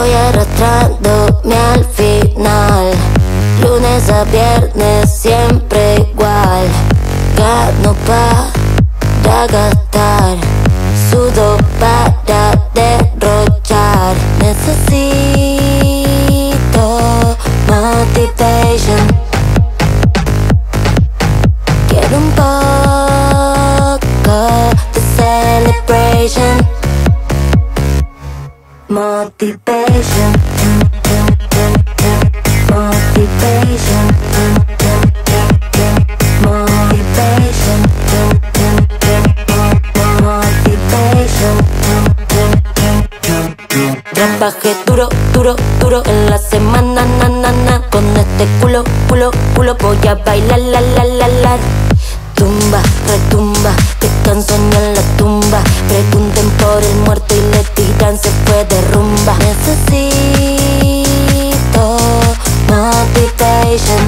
Voy arrastrándome al final, lunes a viernes siempre igual. Gano para gastar, sudo para derrochar. Necesito motivation, quiero un poco de celebration. Motivation, motivation, motivation, motivation. Trabajé duro, duro, duro en la semana, na, na, na. Con este culo, culo, culo voy a bailar, la, la, la, la. Tumba, retumba, descanso en la tumba. Pregunten por el muerto y le tiran, se fue de rumba. Necesito motivation,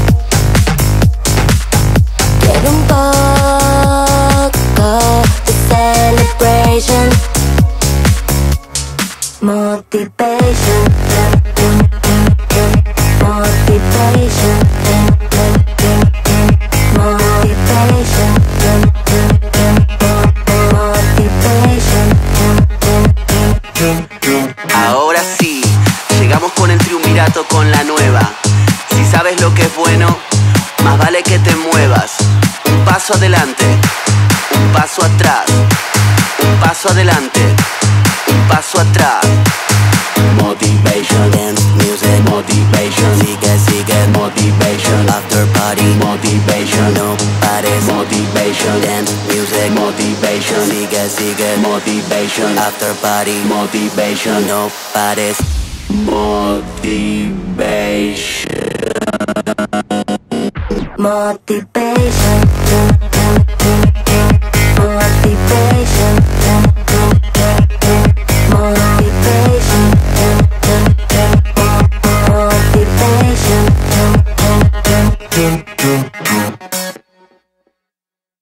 quiero un poco de celebration. Motivation, motivation, motivation, motivation. Ahora sí, llegamos con el triunvirato con la nueva. Si sabes lo que es bueno, más vale que te muevas. Un paso adelante, un paso atrás, un paso adelante, un paso atrás. Motivation, dance music, motivation, sigue, sigue, motivation, after party, motivation, no pares, motivation, dance music, motivation, sigue, sigue, motivation, after party, motivation, no pares, motivation. Motivation.